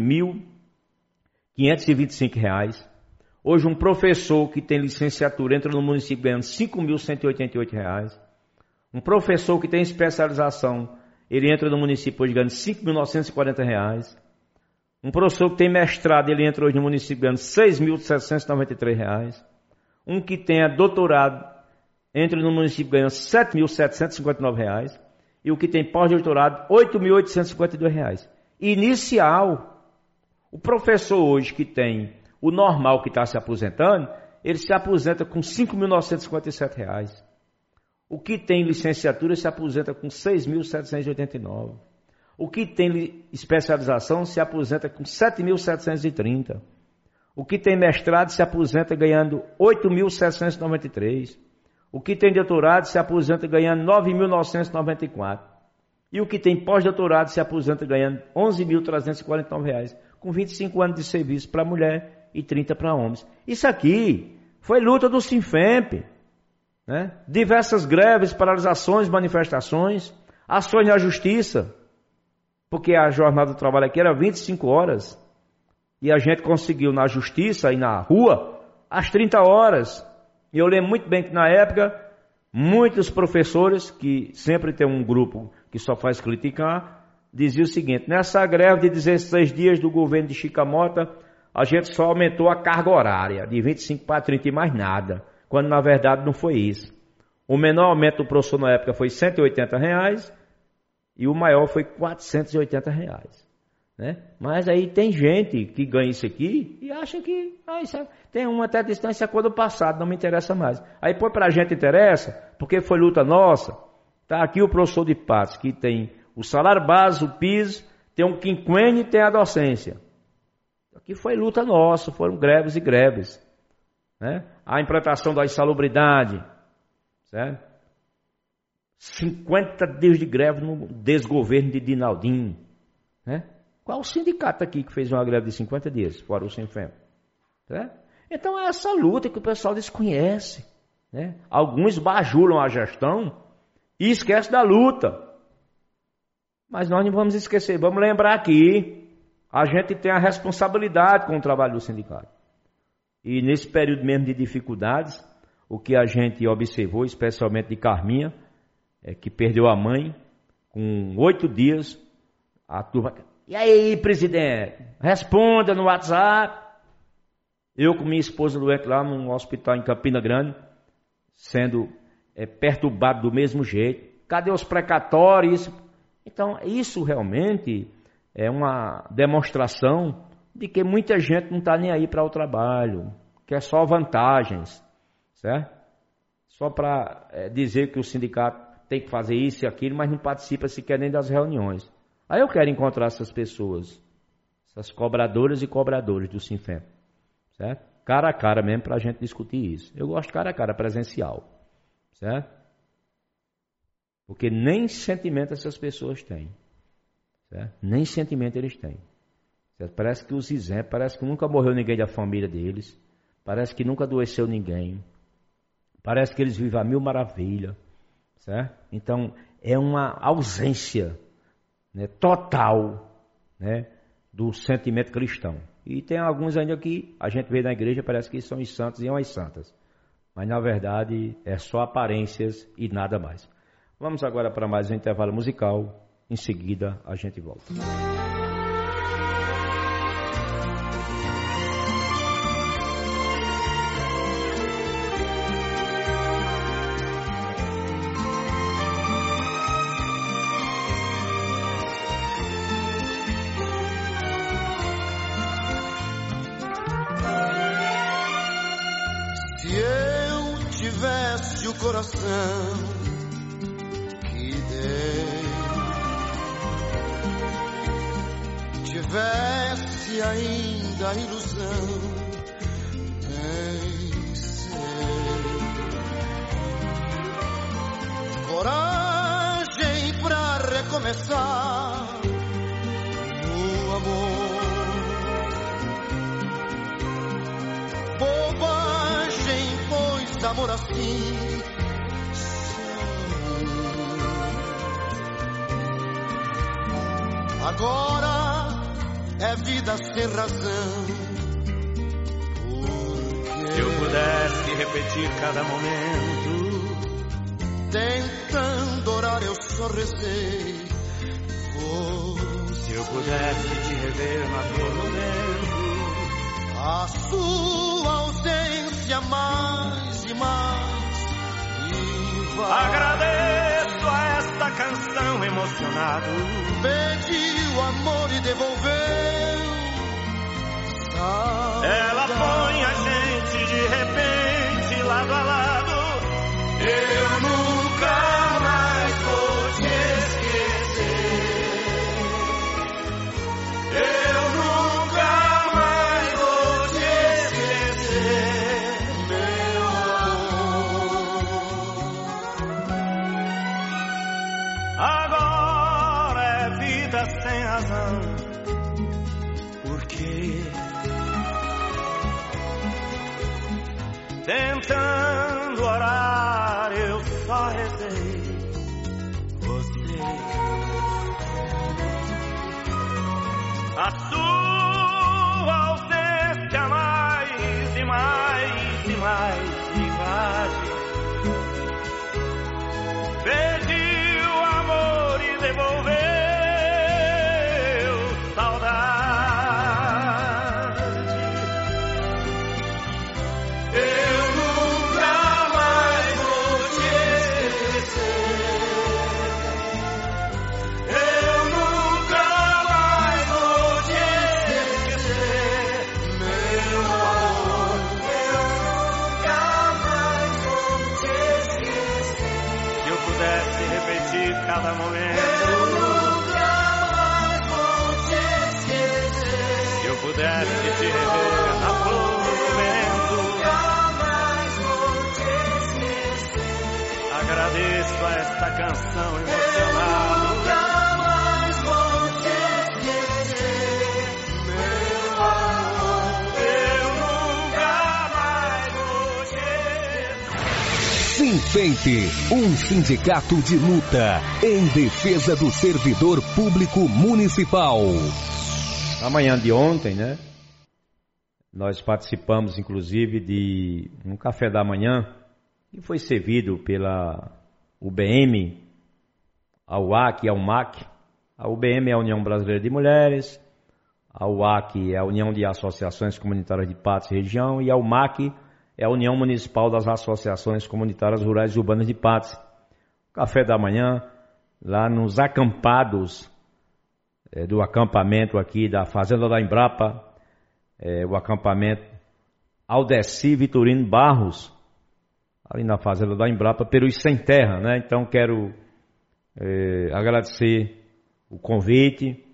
4.525. Hoje um professor que tem licenciatura entra no município ganhando R$ 5.188. Um professor que tem especialização, ele entra no município hoje ganhando R$ 5.940. Um professor que tem mestrado, ele entra hoje no município ganhando R$ 6.793. Um que tenha doutorado, entra no município ganhando R$ 7.759. E o que tem pós-doutorado, R$ 8.852. Inicial, o professor hoje que tem o normal que está se aposentando, ele se aposenta com R$ 5.957. O que tem licenciatura se aposenta com R$ 6.789. O que tem especialização se aposenta com R$ 7.730. O que tem mestrado se aposenta ganhando R$ 8.793. O que tem doutorado se aposenta ganhando R$ 9.994. E o que tem pós-doutorado se aposenta ganhando R$ 11.349, com 25 anos de serviço para mulher e 30 para homens. Isso aqui foi luta do Sinfemp, né? Diversas greves, paralisações, manifestações, ações na justiça, porque a jornada do trabalho aqui era 25 horas, e a gente conseguiu na justiça e na rua as 30 horas. E eu lembro muito bem que na época, muitos professores, que sempre tem um grupo que só faz criticar, diziam o seguinte: nessa greve de 16 dias do governo de Chicamota, a gente só aumentou a carga horária de 25 para 30 e mais nada, quando na verdade não foi isso. O menor aumento do professor na época foi R$ 180 e o maior foi R$ 480. Né? Mas aí tem gente que ganha isso aqui e acha que isso tem uma até distância com o do passado, não me interessa mais. Aí põe pra gente interessa, porque foi luta nossa. Tá aqui o professor de Patos, que tem o salário base, o piso, tem um quinquênio e tem a docência. Aqui foi luta nossa, foram greves e greves. Né? A implantação da insalubridade, certo? 50 dias de greve no desgoverno de Dinaldinho. Né? Qual o sindicato aqui que fez uma greve de 50 dias, fora o Sinfem? Certo? Então é essa luta que o pessoal desconhece. Né? Alguns bajulam a gestão e esquecem da luta. Mas nós não vamos esquecer, vamos lembrar aqui, a gente tem a responsabilidade com o trabalho do sindicato. E nesse período mesmo de dificuldades, o que a gente observou, especialmente de Carminha, é que perdeu a mãe, com 8 dias, a turma... E aí, presidente? Responda no WhatsApp. Eu com minha esposa doente lá num hospital em Campina Grande, sendo perturbado do mesmo jeito. Cadê os precatórios? Então, isso realmente é uma demonstração de que muita gente não está nem aí para o trabalho, quer só vantagens, certo? Só para dizer que o sindicato tem que fazer isso e aquilo, mas não participa sequer nem das reuniões. Aí eu quero encontrar essas pessoas, essas cobradoras e cobradores do Sinfem, certo? Cara a cara mesmo para a gente discutir isso. Eu gosto de cara a cara, presencial, certo? Porque nem sentimento essas pessoas têm, certo? Nem sentimento eles têm. Certo? Parece que os exemplos, parece que nunca morreu ninguém da família deles, parece que nunca adoeceu ninguém, parece que eles vivem a mil maravilhas, certo? Então é uma ausência, né, total, né, do sentimento cristão. E tem alguns ainda que a gente vê na igreja, parece que são os santos e as santas. Mas na verdade é só aparências e nada mais. Vamos agora para mais um intervalo musical. Em seguida a gente volta. Se eu tivesse o coração que dei, tivesse ainda a ilusão, nem sei, coragem pra recomeçar no amor, bobagem, pois amor assim agora é vida sem razão. Porque se eu pudesse repetir cada momento, tentando orar eu só rezei. Se eu pudesse te rever naquele momento, a sua ausência mais e mais me vai. Agradeço a esta canção emocionado. Pediu amor e devolveu. Ela põe a gente de repente lado a lado. Eu nunca mais vou te esquecer. Eu nunca mais vou te esquecer, meu amor. Agora é vida sem razão. Porque tentando orar eu só rezei. Você, a sua ausência mais e mais e mais me invade. Pediu amor e devolveu saudade. Eu nunca mais vou te esquecer. Eu nunca mais vou te canto esta canção emocionada. Eu nunca mais vou te esquecer, meu amor. Eu nunca mais vou te... Sinfemp, um sindicato de luta em defesa do servidor público municipal. Na manhã de ontem, né? Nós participamos, inclusive, de um café da manhã que foi servido pela UBM, a UAC e a UMAC. A UBM é a União Brasileira de Mulheres, a UAC é a União de Associações Comunitárias de Patos e Região e a UMAC é a União Municipal das Associações Comunitárias Rurais e Urbanas de Patos. Café da manhã, lá nos acampados do acampamento aqui da Fazenda da Embrapa, o acampamento Aldeci Vitorino Barros, ali na Fazenda da Embrapa, Perus Sem Terra, né? Então quero agradecer o convite.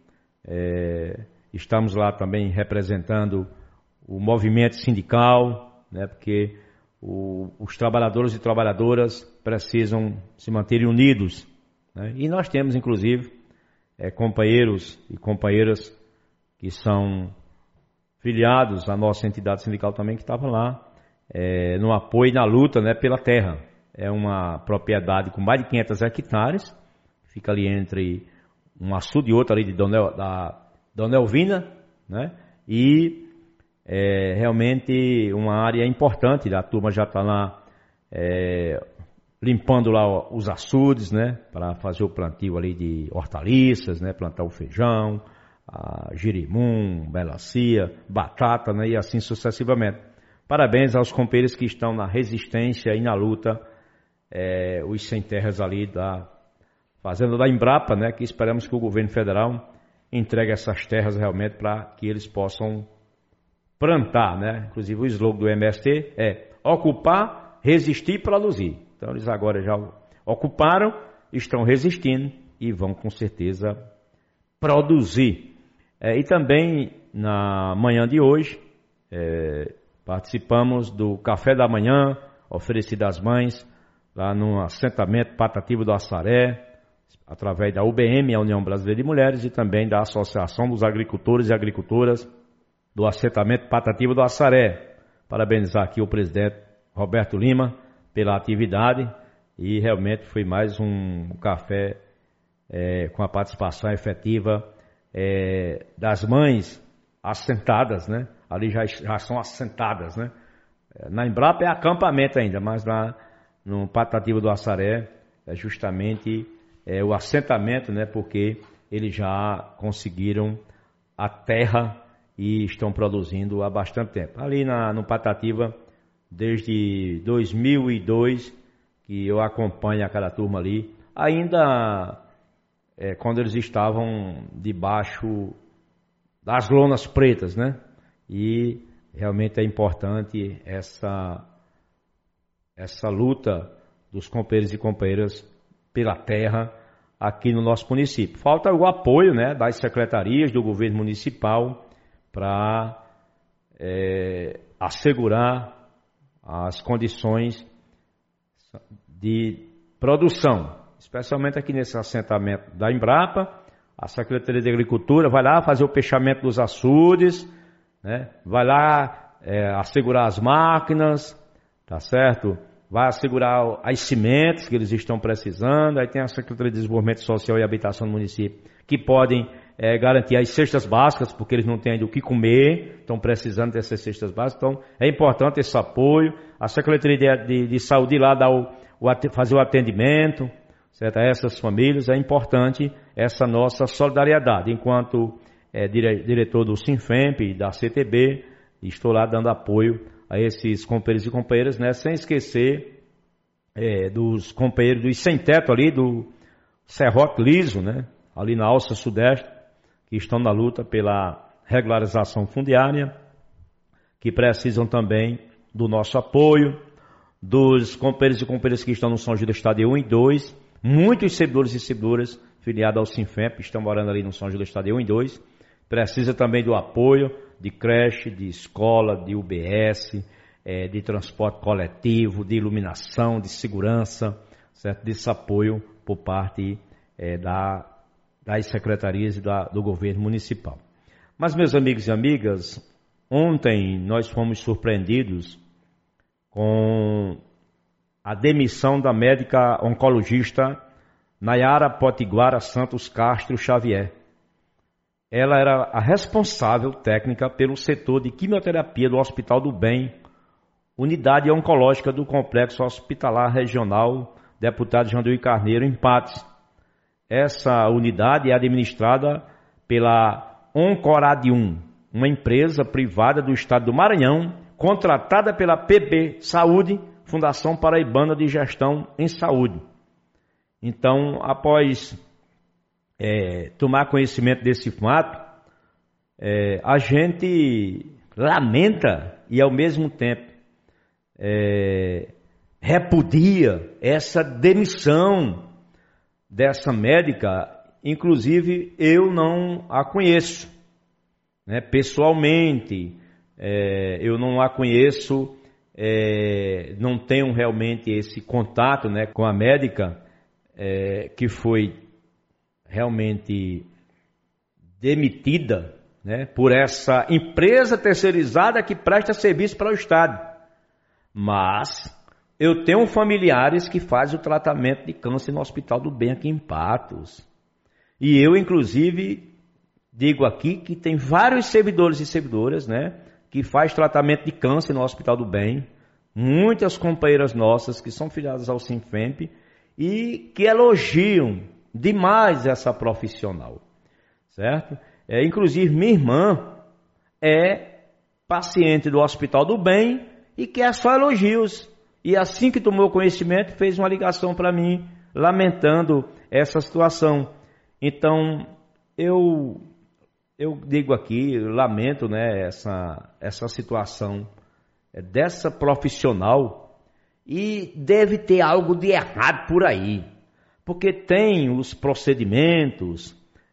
Estamos lá também representando o movimento sindical, né? Porque os trabalhadores e trabalhadoras precisam se manterem unidos, né? E nós temos, inclusive, companheiros e companheiras que são filiados à nossa entidade sindical também, que estava lá no apoio e na luta, né, pela terra. É uma propriedade com mais de 500 hectares, fica ali entre um açude e outro ali da Dona Elvina, né, e realmente uma área importante. A turma já está lá limpando lá os açudes, né, para fazer o plantio ali de hortaliças, né, plantar o feijão, a girimum, melancia, batata, né, e assim sucessivamente. Parabéns aos companheiros que estão na resistência e na luta, os sem terras ali da Fazenda da Embrapa, né, que esperamos que o governo federal entregue essas terras realmente para que eles possam plantar, né. Inclusive o slogan do MST é ocupar, resistir e produzir. Então eles agora já ocuparam, estão resistindo e vão com certeza produzir. E também na manhã de hoje participamos do café da manhã oferecido às mães lá no assentamento Patativa do Assaré, através da UBM, a União Brasileira de Mulheres, e também da Associação dos Agricultores e Agricultoras do assentamento Patativa do Assaré. Parabenizar aqui o presidente Roberto Lima pela atividade, e realmente foi mais um café com a participação efetiva das mães assentadas, né? Ali já são assentadas, né? Na Embrapa é acampamento ainda, mas lá no Patativa do Assaré é justamente o assentamento, né? Porque eles já conseguiram a terra e estão produzindo há bastante tempo. Ali no Patativa, desde 2002, que eu acompanho aquela turma ali, ainda quando eles estavam debaixo das lonas pretas, né? E realmente é importante essa luta dos companheiros e companheiras pela terra aqui no nosso município. Falta o apoio, né, das secretarias do governo municipal para assegurar as condições de produção, especialmente aqui nesse assentamento da Embrapa. A Secretaria de Agricultura vai lá fazer o fechamento dos açudes, né? Vai lá assegurar as máquinas, tá certo? Vai assegurar as sementes que eles estão precisando. Aí tem a Secretaria de Desenvolvimento Social e Habitação do município, que podem garantir as cestas básicas, porque eles não têm ainda o que comer, estão precisando dessas cestas básicas. Então é importante esse apoio. A Secretaria de Saúde lá dá fazer o atendimento, certo? A essas famílias. É importante essa nossa solidariedade. Enquanto diretor do Sinfemp, da CTB, estou lá dando apoio a esses companheiros e companheiras, né? Sem esquecer dos companheiros dos sem teto ali, do Serrote Liso, né? Ali na Alça Sudeste, que estão na luta pela regularização fundiária, que precisam também do nosso apoio, dos companheiros e companheiras que estão no São Judas Estadio 1 e 2, muitos servidores e servidoras filiados ao Sinfemp estão morando ali no São Judas Estadio 1 e 2, precisa também do apoio de creche, de escola, de UBS, de transporte coletivo, de iluminação, de segurança, certo, desse apoio por parte das secretarias e do governo municipal. Mas, meus amigos e amigas, ontem nós fomos surpreendidos com a demissão da médica oncologista Nayara Potiguara Santos Castro Xavier. Ela era a responsável técnica pelo setor de quimioterapia do Hospital do Bem, unidade oncológica do Complexo Hospitalar Regional Deputado Janduí Carneiro, em Patos. Essa unidade é administrada pela Oncoradium, uma empresa privada do estado do Maranhão, contratada pela PB Saúde, Fundação Paraibana de Gestão em Saúde. Então, após tomar conhecimento desse fato, a gente lamenta e, ao mesmo tempo, repudia essa demissão dessa médica. Inclusive, eu não a conheço, né, pessoalmente, eu não a conheço, não tenho realmente esse contato, né, com a médica que foi realmente demitida, né, por essa empresa terceirizada que presta serviço para o Estado. Mas eu tenho familiares que fazem o tratamento de câncer no Hospital do Bem aqui em Patos. E eu, inclusive, digo aqui que tem vários servidores e servidoras, né, que faz tratamento de câncer no Hospital do Bem. Muitas companheiras nossas que são filiadas ao Sinfemp e que elogiam demais essa profissional, certo? Inclusive, minha irmã é paciente do Hospital do Bem e quer só elogios. E assim que tomou conhecimento, fez uma ligação para mim, lamentando essa situação. Então, eu digo aqui, eu lamento, né, essa situação dessa profissional, e deve ter algo de errado por aí, porque tem os procedimentos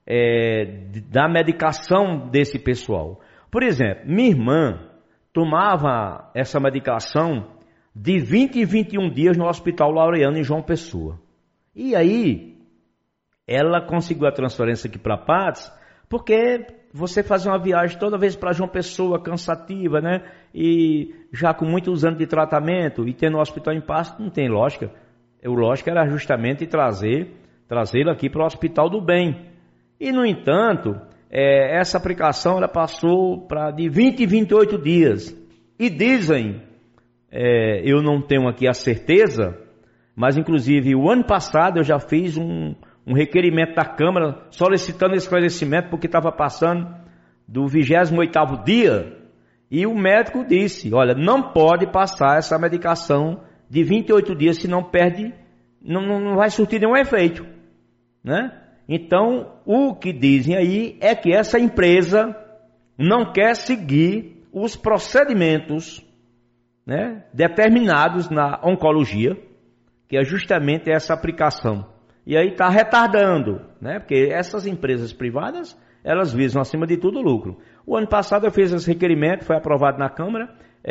da medicação desse pessoal. Por exemplo, minha irmã tomava essa medicação de 20 em 21 dias no Hospital Laureano, em João Pessoa. E aí, ela conseguiu a transferência aqui para Patos, porque você fazer uma viagem toda vez para João Pessoa, cansativa, né? E já com muitos anos de tratamento, e tendo um hospital em Patos, não tem lógica. O lógico era justamente trazê-la aqui para o Hospital do Bem. E, no entanto, essa aplicação ela passou de 20 em 28 dias. E dizem, eu não tenho aqui a certeza, mas inclusive o ano passado eu já fiz um requerimento da Câmara solicitando esclarecimento porque estava passando do 28º dia e o médico disse, olha, não pode passar essa medicação de 28 dias, senão perde, não vai surtir nenhum efeito, né? Então, o que dizem aí é que essa empresa não quer seguir os procedimentos, né, determinados na oncologia, que é justamente essa aplicação. E aí está retardando, né? Porque essas empresas privadas, elas visam acima de tudo o lucro. O ano passado eu fiz esse requerimento, foi aprovado na Câmara,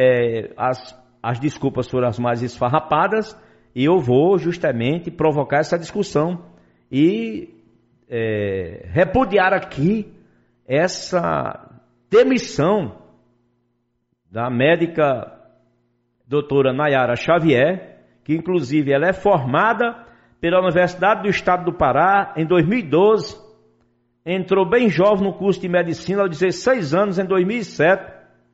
as desculpas foram as mais esfarrapadas, e eu vou justamente provocar essa discussão e repudiar aqui essa demissão da médica doutora Nayara Xavier, que inclusive ela é formada pela Universidade do Estado do Pará em 2012, entrou bem jovem no curso de medicina aos 16 anos em 2007,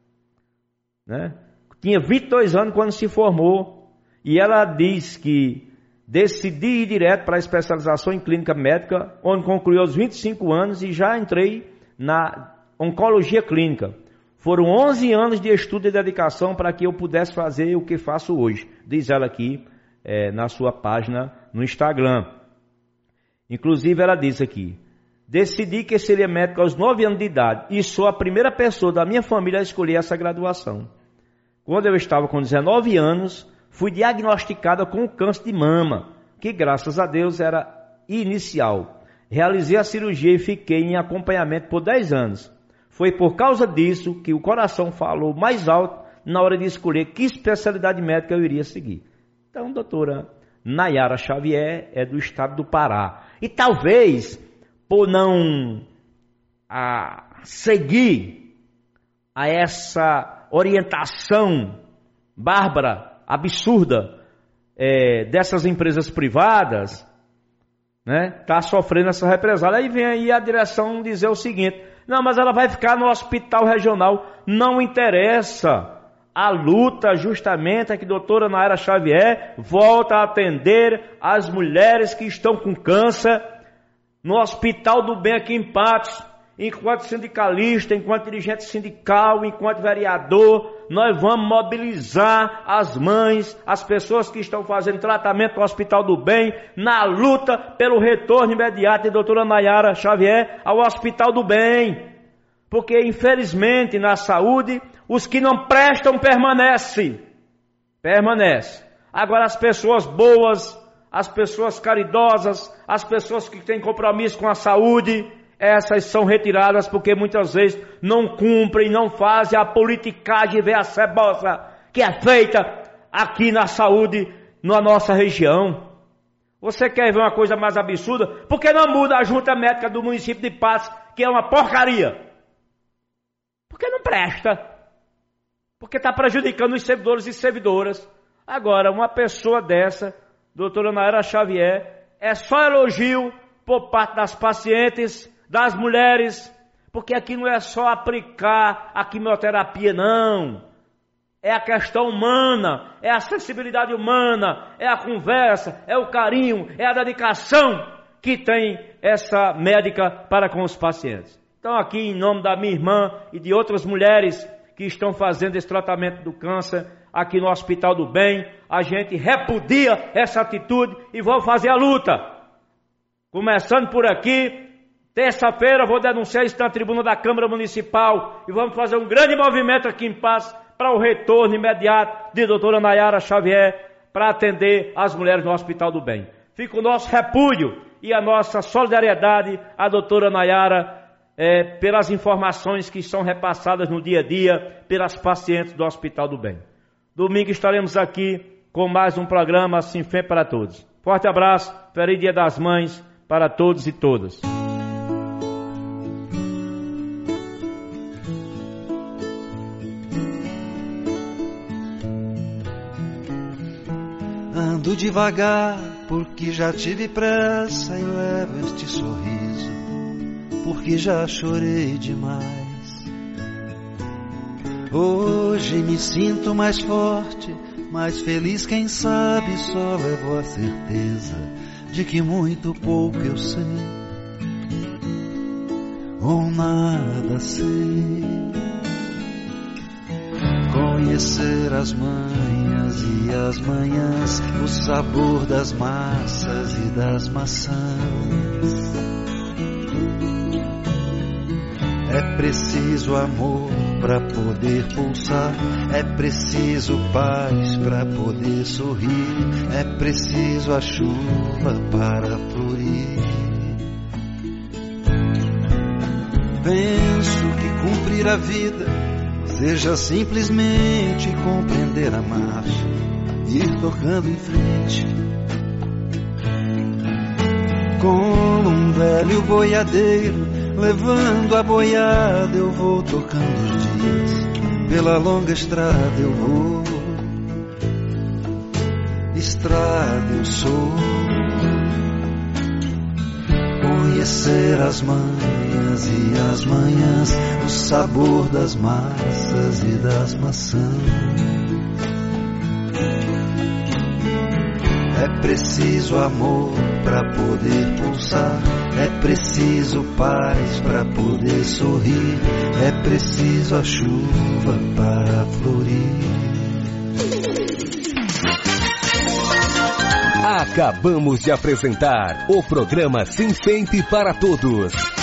né? Tinha 22 anos quando se formou, e ela diz que decidi ir direto para a especialização em clínica médica, onde concluiu aos 25 anos e já entrei na oncologia clínica. Foram 11 anos de estudo e dedicação para que eu pudesse fazer o que faço hoje, diz ela aqui na sua página no Instagram. Inclusive ela diz aqui, decidi que seria médico aos 9 anos de idade e sou a primeira pessoa da minha família a escolher essa graduação. Quando eu estava com 19 anos, fui diagnosticada com câncer de mama, que graças a Deus era inicial. Realizei a cirurgia e fiquei em acompanhamento por 10 anos. Foi por causa disso que o coração falou mais alto na hora de escolher que especialidade médica eu iria seguir. Então, doutora Nayara Xavier é do estado do Pará. E talvez, por não seguir a essa orientação bárbara, absurda, dessas empresas privadas, né, tá sofrendo essa represália. Aí vem aí a direção dizer o seguinte: não, mas ela vai ficar no hospital regional. Não interessa. A luta justamente é que a doutora Nayara Xavier volta a atender as mulheres que estão com câncer no Hospital do Bem aqui em Patos. Enquanto sindicalista, enquanto dirigente sindical, enquanto vereador, nós vamos mobilizar as mães, as pessoas que estão fazendo tratamento no Hospital do Bem, na luta pelo retorno imediato da doutora Nayara Xavier ao Hospital do Bem. Porque, infelizmente, na saúde, os que não prestam permanecem. Agora, as pessoas boas, as pessoas caridosas, as pessoas que têm compromisso com a saúde, essas são retiradas porque muitas vezes não cumprem, não fazem a politicagem veracebosa que é feita aqui na saúde, na nossa região. Você quer ver uma coisa mais absurda? Por que não muda a junta médica do município de Patos, que é uma porcaria? Porque não presta. Porque está prejudicando os servidores e servidoras. Agora, uma pessoa dessa, doutora Nayara Xavier, é só elogio por parte das pacientes, das mulheres, porque aqui não é só aplicar a quimioterapia, não. É a questão humana, é a sensibilidade humana, é a conversa, é o carinho, é a dedicação que tem essa médica para com os pacientes. Então aqui, em nome da minha irmã e de outras mulheres que estão fazendo esse tratamento do câncer aqui no Hospital do Bem, a gente repudia essa atitude e vou fazer a luta. Começando por aqui, terça-feira vou denunciar isso na tribuna da Câmara Municipal e vamos fazer um grande movimento aqui em Patos para o retorno imediato de doutora Nayara Xavier para atender as mulheres no Hospital do Bem. Fica o nosso repúdio e a nossa solidariedade à doutora Nayara pelas informações que são repassadas no dia a dia pelas pacientes do Hospital do Bem. Domingo estaremos aqui com mais um programa Sinfem para Todos. Forte abraço, feliz Dia das Mães para todos e todas. Ando devagar porque já tive pressa e levo este sorriso porque já chorei demais. Hoje me sinto mais forte, mais feliz, quem sabe só levo a certeza de que muito pouco eu sei ou nada sei. Conhecer as manhas e as manhãs, o sabor das massas e das maçãs. É preciso amor para poder pulsar, é preciso paz para poder sorrir, é preciso a chuva para florir. Penso que cumprir a vida seja simplesmente compreender a marcha e ir tocando em frente. Como um velho boiadeiro levando a boiada, eu vou tocando os dias, pela longa estrada eu vou. Estrada eu sou. Conhecer as manhas e as manhãs, o sabor das massas e das maçãs. É preciso amor para poder pulsar, é preciso paz para poder sorrir, é preciso a chuva para florir. Acabamos de apresentar o programa Sinfem para Todos.